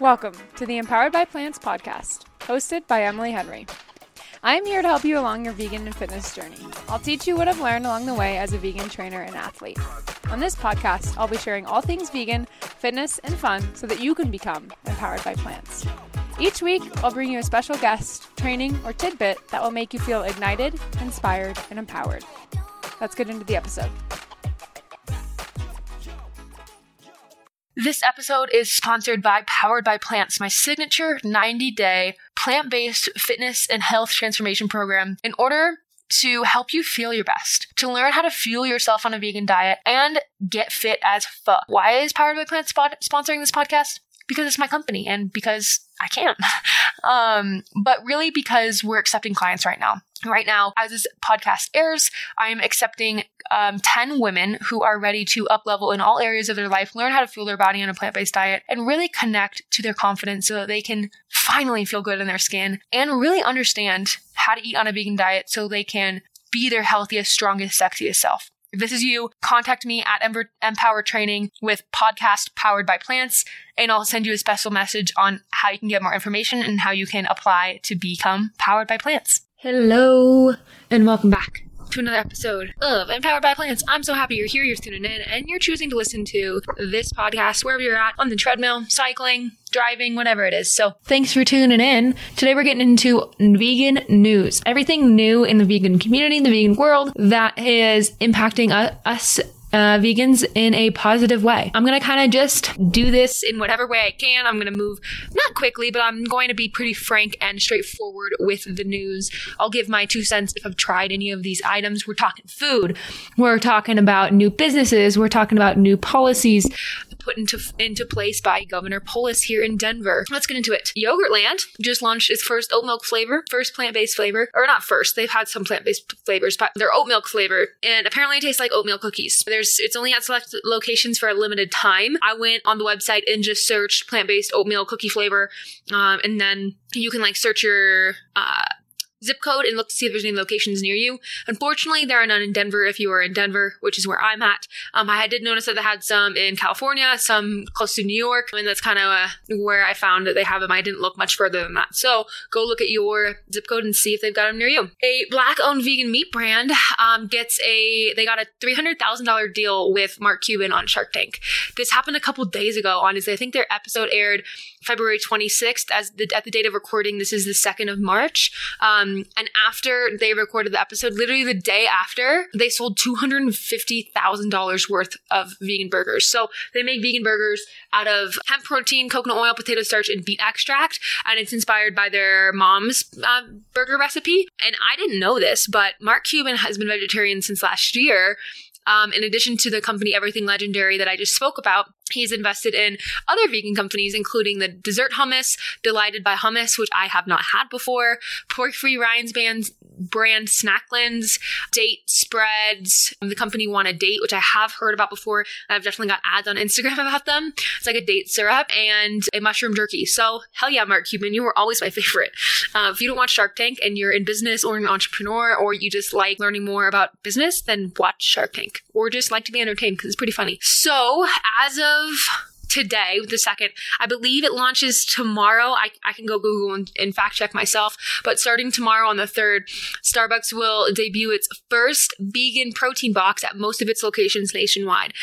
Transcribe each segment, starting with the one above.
Welcome to the Empowered by Plants podcast, hosted by Emily Henry. I am here to help you along your vegan and fitness journey. I'll teach you what I've learned along the way as a vegan trainer and athlete. On this podcast, I'll be sharing all things vegan, fitness, and fun so that you can become empowered by plants. Each week, I'll bring you a special guest, training, or tidbit that will make you feel ignited, inspired, and empowered. Let's get into the episode. This episode is sponsored by Powered by Plants, my signature 90-day plant-based fitness and health transformation program in order to help you feel your best, to learn how to fuel yourself on a vegan diet, and get fit as fuck. Why is Powered by Plants sponsoring this podcast? Because it's my company and because I can. But really because we're accepting clients right now. Right now, as this podcast airs, I am accepting 10 women who are ready to up-level in all areas of their life, learn how to fuel their body on a plant-based diet, and really connect to their confidence so that they can finally feel good in their skin and really understand how to eat on a vegan diet so they can be their healthiest, strongest, sexiest self. If this is you, contact me at Empower Training with podcast Powered by Plants, and I'll send you a special message on how you can get more information and how you can apply to become Powered by Plants. Hello, and welcome back to another episode of Empowered by Plants. I'm so happy you're here, you're tuning in, and you're choosing to listen to this podcast wherever you're at, on the treadmill, cycling, driving, whatever it is. So thanks for tuning in. Today we're getting into vegan news. Everything new in the vegan community, the vegan world that is impacting us vegans in a positive way. I'm going to kind of just do this in whatever way I can. I'm going to move not quickly, but I'm going to be pretty frank and straightforward with the news. I'll give my 2 cents if I've tried any of these items. We're talking food. We're talking about new businesses. We're talking about new policies put into place by Governor Polis here in Denver. Let's get into it. Yogurtland just launched its first oat milk flavor, first plant-based flavor, or not first, they've had some plant-based flavors, but their oat milk flavor, and apparently it tastes like oatmeal cookies. It's only at select locations for a limited time. I went on the website and just searched plant-based oatmeal cookie flavor, and then you can search your zip code and look to see if there's any locations near you. Unfortunately, there are none in Denver if you are in Denver, which is where I'm at. I did notice that they had some in California, some close to New York, and that's kind of where I found that they have them. I didn't look much further than that. So go look at your zip code and see if they've got them near you. A Black-owned vegan meat brand they got a $300,000 deal with Mark Cuban on Shark Tank. This happened a couple days ago, honestly. I think their episode aired February 26th. At the date of recording, this is the 2nd of March. And after they recorded the episode, literally the day after, they sold $250,000 worth of vegan burgers. So they make vegan burgers out of hemp protein, coconut oil, potato starch, and beet extract. And it's inspired by their mom's burger recipe. And I didn't know this, but Mark Cuban has been vegetarian since last year. In addition to the company Everything Legendary that I just spoke about, he's invested in other vegan companies, including the dessert hummus, Delighted by Hummus, which I have not had before, pork-free Ryan's brand Snacklands, date spreads, the company Want a Date, which I have heard about before. I've definitely got ads on Instagram about them. It's like a date syrup, and a mushroom jerky. So hell yeah, Mark Cuban, you were always my favorite. If you don't watch Shark Tank and you're in business or an entrepreneur, or you just like learning more about business, then watch Shark Tank, or just like to be entertained because it's pretty funny. So as of today, the 2nd, I believe it launches tomorrow. I can go Google and fact check myself, but starting tomorrow on the 3rd, Starbucks will debut its first vegan protein box at most of its locations nationwide.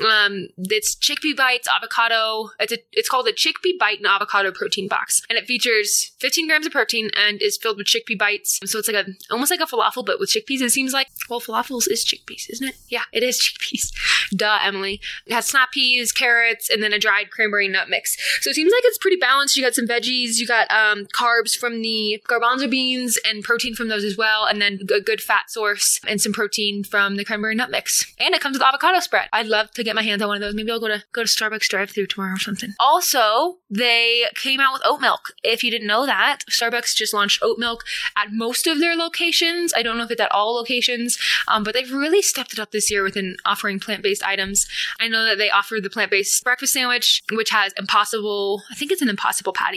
It's chickpea bites, avocado. It's called a chickpea bite and avocado protein box, and it features 15 grams of protein and is filled with chickpea bites. So it's like almost like a falafel, but with chickpeas. It seems like, well, falafels is chickpeas, isn't it? Yeah, it is chickpeas. Duh, Emily. It has snap peas, carrots, and then a dried cranberry nut mix. So it seems like it's pretty balanced. You got some veggies, you got carbs from the garbanzo beans and protein from those as well, and then a good fat source and some protein from the cranberry nut mix. And it comes with avocado spread. I'd love to get my hands on one of those. Maybe I'll go to Starbucks drive-thru tomorrow or something. Also, they came out with oat milk. If you didn't know that, Starbucks just launched oat milk at most of their locations. I don't know if it's at all locations, but they've really stepped it up this year within offering plant-based items. I know that they offer the plant-based breakfast sandwich, which has I think it's an Impossible patty.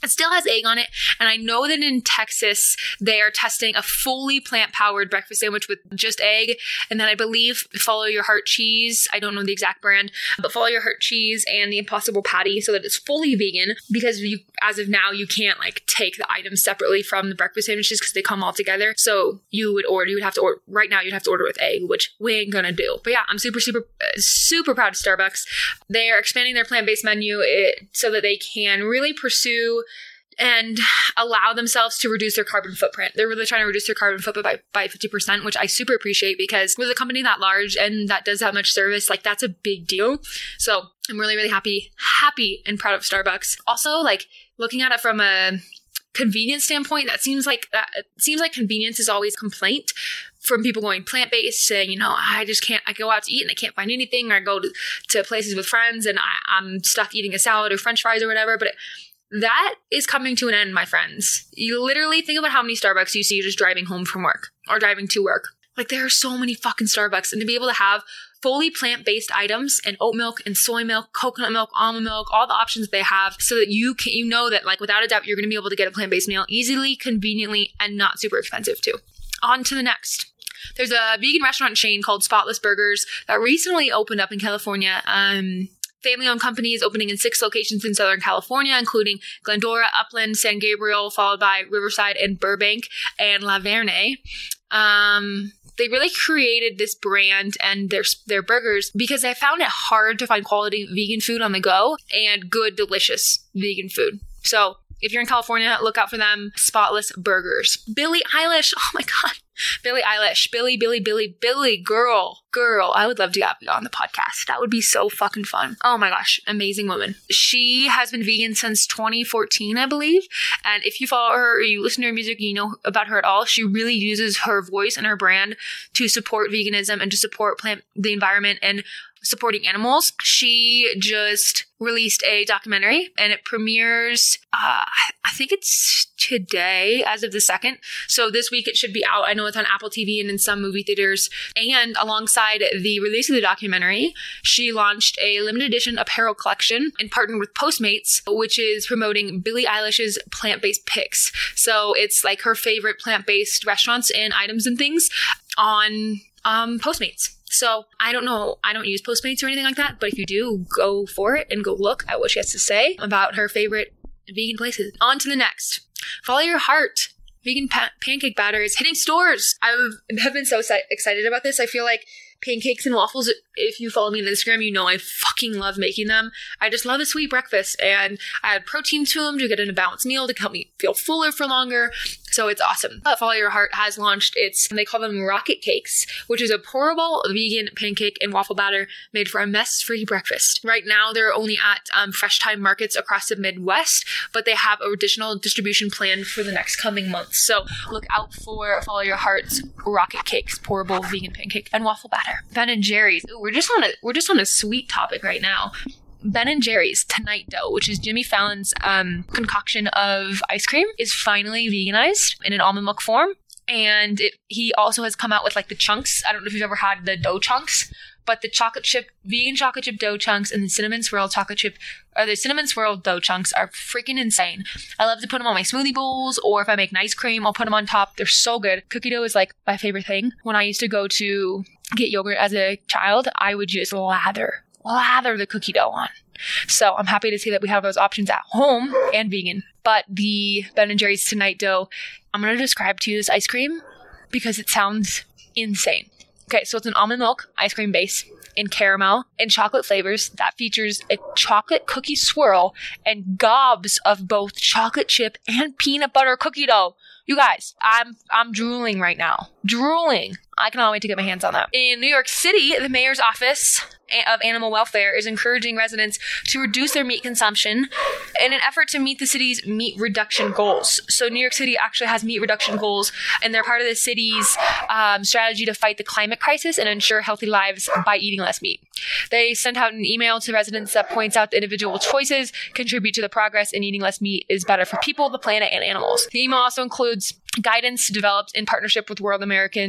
It still has egg on it, and I know that in Texas, they are testing a fully plant-powered breakfast sandwich with just egg, and then I believe Follow Your Heart cheese. I don't know the exact brand, but Follow Your Heart cheese and the Impossible Patty so that it's fully vegan, because as of now, you can't like take the items separately from the breakfast sandwiches because they come all together. So you would have to order, right now you'd have to order with egg, which we ain't gonna do. But yeah, I'm super, super, super proud of Starbucks. They are expanding their plant-based menu so that they can really pursue and allow themselves to reduce their carbon footprint. They're really trying to reduce their carbon footprint by 50%, which I super appreciate, because with a company that large and that does that much service, like that's a big deal. So I'm really, really happy and proud of Starbucks. Also, like looking at it from a convenience standpoint, it seems like convenience is always a complaint from people going plant-based, saying, I go out to eat and I can't find anything, or I go to places with friends and I'm stuck eating a salad or French fries or whatever. But that is coming to an end, my friends. You literally think about how many Starbucks you see just driving home from work or driving to work. Like, there are so many fucking Starbucks, and to be able to have fully plant-based items and oat milk and soy milk, coconut milk, almond milk, all the options they have, so that you know that, like, without a doubt, you're going to be able to get a plant-based meal easily, conveniently, and not super expensive too. On to the next. There's a vegan restaurant chain called Spotless Burgers that recently opened up in California. Family-owned company is opening in 6 locations in Southern California, including Glendora, Upland, San Gabriel, followed by Riverside and Burbank, and La Verne. They really created this brand and their burgers because they found it hard to find quality vegan food on the go and good, delicious vegan food. So if you're in California, look out for them. Spotless Burgers. Billie Eilish. Oh my God. Billie Eilish. Billie, girl. I would love to get on the podcast. That would be so fucking fun. Oh my gosh. Amazing woman. She has been vegan since 2014, I believe. And if you follow her or you listen to her music and you know about her at all, she really uses her voice and her brand to support veganism and to support the environment and supporting animals. She just released a documentary and it premieres, I think it's today as of the 2nd. So this week it should be out. I know it's on Apple TV and in some movie theaters. And alongside the release of the documentary, she launched a limited edition apparel collection and partnered with Postmates, which is promoting Billie Eilish's plant-based picks. So it's like her favorite plant-based restaurants and items and things on Postmates. So I don't know. I don't use Postmates or anything like that. But if you do, go for it and go look at what she has to say about her favorite vegan places. On to the next. Follow Your Heart. Vegan pancake batter is hitting stores. I have been so excited about this. I feel like pancakes and waffles, if you follow me on Instagram, you know I fucking love making them. I just love a sweet breakfast, and I add protein to them to get in a balanced meal to help me feel fuller for longer. So it's awesome. Follow Your Heart has launched they call them rocket cakes, which is a pourable vegan pancake and waffle batter made for a mess-free breakfast. Right now, they're only at Fresh Time markets across the Midwest, but they have additional distribution planned for the next coming months. So look out for Follow Your Heart's rocket cakes, pourable vegan pancake and waffle batter. Ben & Jerry's. Ooh, we're just on a sweet topic right now. Ben & Jerry's Tonight Dough, which is Jimmy Fallon's concoction of ice cream, is finally veganized in an almond milk form. And he also has come out with like the chunks. I don't know if you've ever had the dough chunks, but the vegan chocolate chip dough chunks and the cinnamon swirl dough chunks are freaking insane. I love to put them on my smoothie bowls, or if I make an ice cream, I'll put them on top. They're so good. Cookie dough is like my favorite thing. When I used to go to get yogurt as a child, I would just lather the cookie dough on. So I'm happy to see that we have those options at home and vegan. But the Ben & Jerry's Tonight Dough, I'm going to describe to you this ice cream because it sounds insane. Okay, so it's an almond milk ice cream base in caramel and chocolate flavors that features a chocolate cookie swirl and gobs of both chocolate chip and peanut butter cookie dough. You guys, I'm drooling right now. Drooling. I cannot wait to get my hands on that. In New York City, the mayor's office of Animal Welfare is encouraging residents to reduce their meat consumption in an effort to meet the city's meat reduction goals. So New York City actually has meat reduction goals, and they're part of the city's strategy to fight the climate crisis and ensure healthy lives by eating less meat. They sent out an email to residents that points out that individual choices contribute to the progress, and eating less meat is better for people, the planet, and animals. The email also includes guidance developed in partnership with World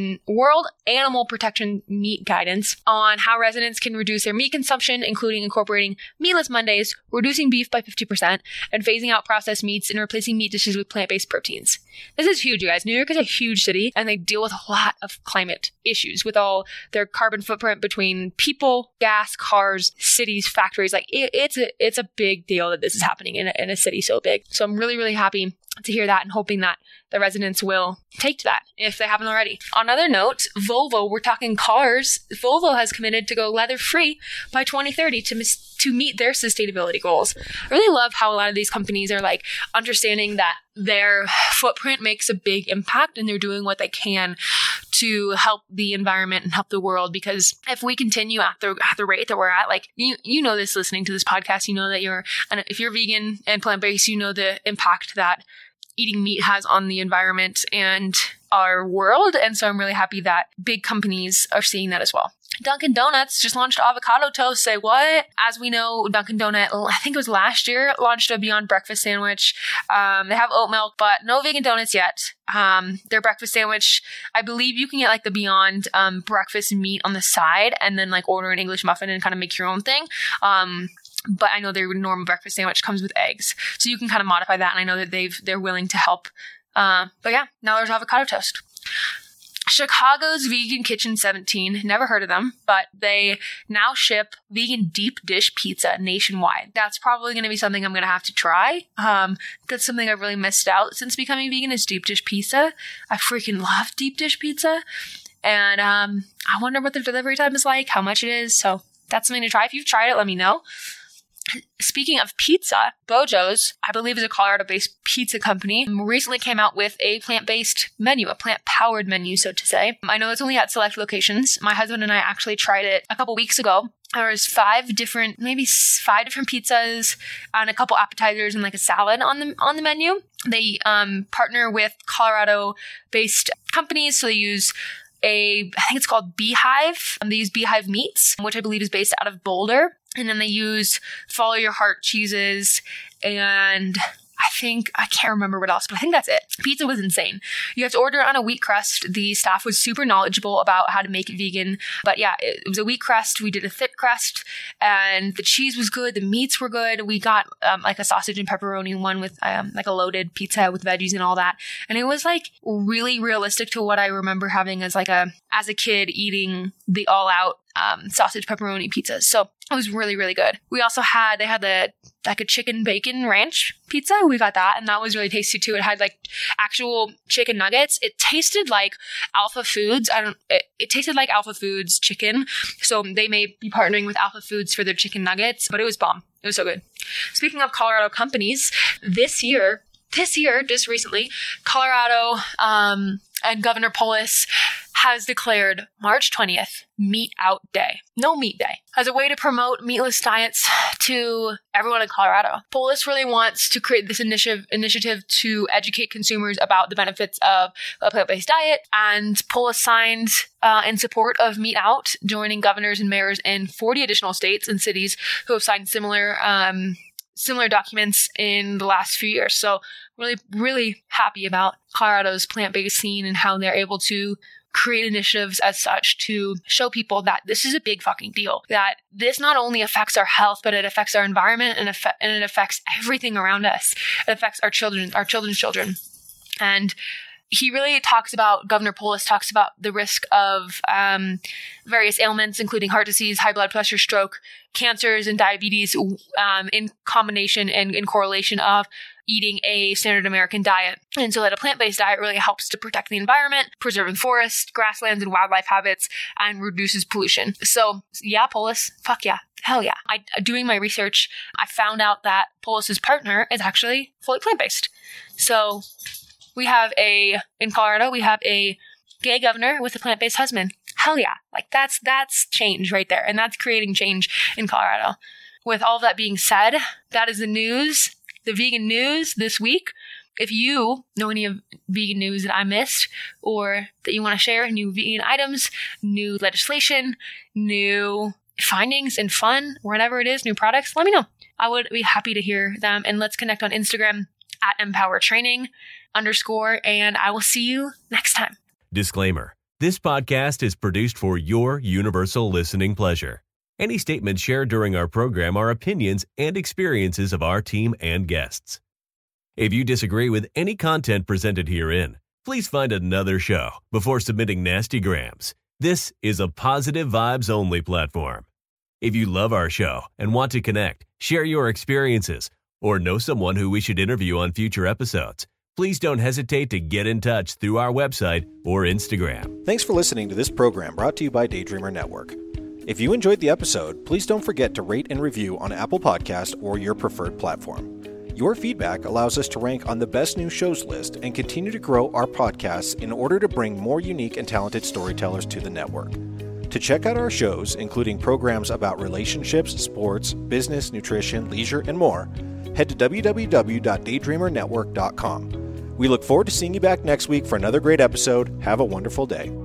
Animal Protection Meat Guidance on how residents can reduce their meat consumption, including incorporating meatless Mondays, reducing beef by 50%, and phasing out processed meats and replacing meat dishes with plant-based proteins. This is huge, you guys. New York is a huge city, and they deal with a lot of climate issues with all their carbon footprint between people, gas, cars, cities, factories. Like it's a big deal that this is happening in a city so big. So I'm really, really happy to hear that and hoping that the residents will take to that if they haven't already. On another note, Volvo, we're talking cars. Volvo has committed to go leather-free by 2030 to meet their sustainability goals. I really love how a lot of these companies are like understanding that their footprint makes a big impact and they're doing what they can to help the environment and help the world. Because if we continue at the rate that we're at, like you know this listening to this podcast, you know that if you're vegan and plant-based, you know the impact that eating meat has on the environment and our world. And so I'm really happy that big companies are seeing that as well. Dunkin' Donuts just launched avocado toast. Say what? As we know, Dunkin' Donut, I think it was last year, launched a Beyond Breakfast sandwich. They have oat milk, but no vegan donuts yet. Their breakfast sandwich, I believe you can get like the Beyond breakfast meat on the side and then like order an English muffin and kind of make your own thing. But I know their normal breakfast sandwich comes with eggs. So you can kind of modify that. And I know that they're willing to help. But yeah, now there's avocado toast. Chicago's Vegan Kitchen 17, never heard of them, but they now ship vegan deep dish pizza nationwide. That's probably going to be something I'm going to have to try. That's something I've really missed out since becoming vegan is deep dish pizza. I freaking love deep dish pizza. And I wonder what the delivery time is like, how much it is. So that's something to try. If you've tried it, let me know. Speaking of pizza, Bojo's, I believe is a Colorado-based pizza company, recently came out with a plant-based menu, a plant-powered menu, so to say. I know it's only at select locations. My husband and I actually tried it a couple weeks ago. There was 5 different pizzas and a couple appetizers and like a salad on the menu. They partner with Colorado-based companies, so they use I think it's called Beehive. They use Beehive Meats, which I believe is based out of Boulder. And then they use Follow Your Heart cheeses and I can't remember what else, but I think that's it. Pizza was insane. You have to order it on a wheat crust. The staff was super knowledgeable about how to make it vegan. But yeah, it was a wheat crust. We did a thick crust and the cheese was good. The meats were good. We got like a sausage and pepperoni one with like a loaded pizza with veggies and all that. And it was like really realistic to what I remember having as a kid eating the all out sausage pepperoni pizzas. So it was really, really good. We also they had a chicken bacon ranch pizza. We got that and that was really tasty too. It had like actual chicken nuggets. It tasted like Alpha Foods. It tasted like Alpha Foods chicken. So they may be partnering with Alpha Foods for their chicken nuggets, but it was bomb. It was so good. Speaking of Colorado companies, this year, just recently, Colorado, and Governor Polis has declared March 20th Meat Out Day. No meat day. As a way to promote meatless diets to everyone in Colorado. Polis really wants to create this initiative to educate consumers about the benefits of a plant-based diet. And Polis signed in support of Meat Out, joining governors and mayors in 40 additional states and cities who have signed similar documents in the last few years. So really, really happy about Colorado's plant-based scene and how they're able to create initiatives as such to show people that this is a big fucking deal, that this not only affects our health, but it affects our environment and it affects everything around us. It affects our children's children. And Governor Polis talks about the risk of various ailments, including heart disease, high blood pressure, stroke, cancers, and diabetes in combination and in correlation of eating a standard American diet. And so that a plant-based diet really helps to protect the environment, preserving forests, grasslands, and wildlife habits, and reduces pollution. So yeah, Polis, fuck yeah. Hell yeah. Doing my research, I found out that Polis's partner is actually fully plant-based. So in Colorado, we have a gay governor with a plant-based husband. Hell yeah. Like that's change right there. And that's creating change in Colorado. With all of that being said, that is the vegan news this week. If you know any of vegan news that I missed or that you want to share, new vegan items, new legislation, new findings and fun, whatever it is, new products, let me know. I would be happy to hear them. And let's connect on Instagram at @empowertraining_, and I will see you next time. Disclaimer. This podcast is produced for your universal listening pleasure. Any statements shared during our program are opinions and experiences of our team and guests. If you disagree with any content presented herein, please find another show before submitting nasty grams. This is a positive vibes only platform. If you love our show and want to connect, share your experiences, or know someone who we should interview on future episodes, please don't hesitate to get in touch through our website or Instagram. Thanks for listening to this program brought to you by Daydreamer Network. If you enjoyed the episode, please don't forget to rate and review on Apple Podcasts or your preferred platform. Your feedback allows us to rank on the best new shows list and continue to grow our podcasts in order to bring more unique and talented storytellers to the network. To check out our shows, including programs about relationships, sports, business, nutrition, leisure, and more, head to www.daydreamernetwork.com. We look forward to seeing you back next week for another great episode. Have a wonderful day.